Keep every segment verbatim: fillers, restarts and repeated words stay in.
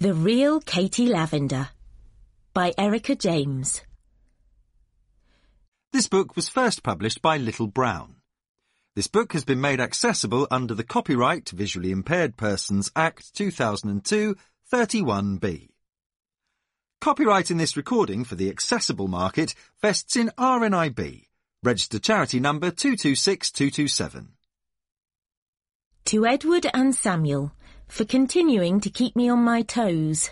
The Real Katie Lavender by Erica James. This book was first published by Little Brown. This book has been made accessible under the Copyright Visually Impaired Persons Act two thousand two, thirty-one B. Copyright in this recording for the accessible market vests in R N I B, registered charity number two two six two two seven. To Edward and Samuel, for continuing to keep me on my toes.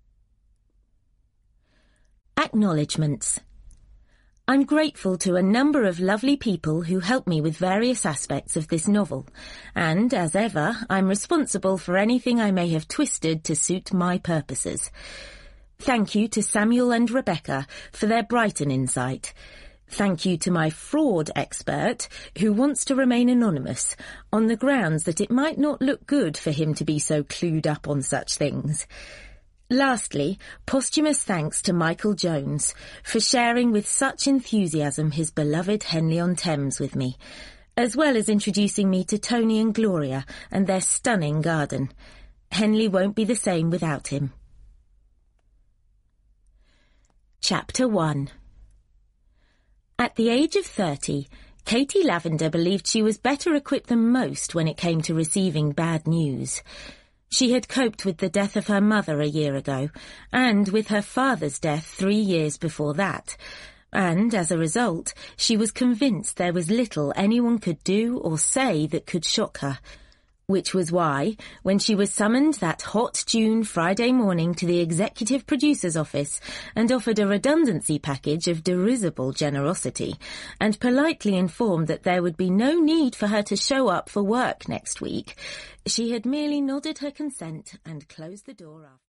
Acknowledgements. I'm grateful to a number of lovely people who helped me with various aspects of this novel, and, as ever, I'm responsible for anything I may have twisted to suit my purposes. Thank you to Samuel and Rebecca for their Brighton insight. Thank you to my fraud expert, who wants to remain anonymous, on the grounds that it might not look good for him to be so clued up on such things. Lastly, posthumous thanks to Michael Jones for sharing with such enthusiasm his beloved Henley-on-Thames with me, as well as introducing me to Tony and Gloria and their stunning garden. Henley won't be the same without him. Chapter one. At the age of thirty, Katie Lavender believed she was better equipped than most when it came to receiving bad news. She had coped with the death of her mother a year ago, and with her father's death three years before that, and, as a result, she was convinced there was little anyone could do or say that could shock her. Which was why, when she was summoned that hot June Friday morning to the executive producer's office and offered a redundancy package of derisible generosity, and politely informed that there would be no need for her to show up for work next week, she had merely nodded her consent and closed the door after.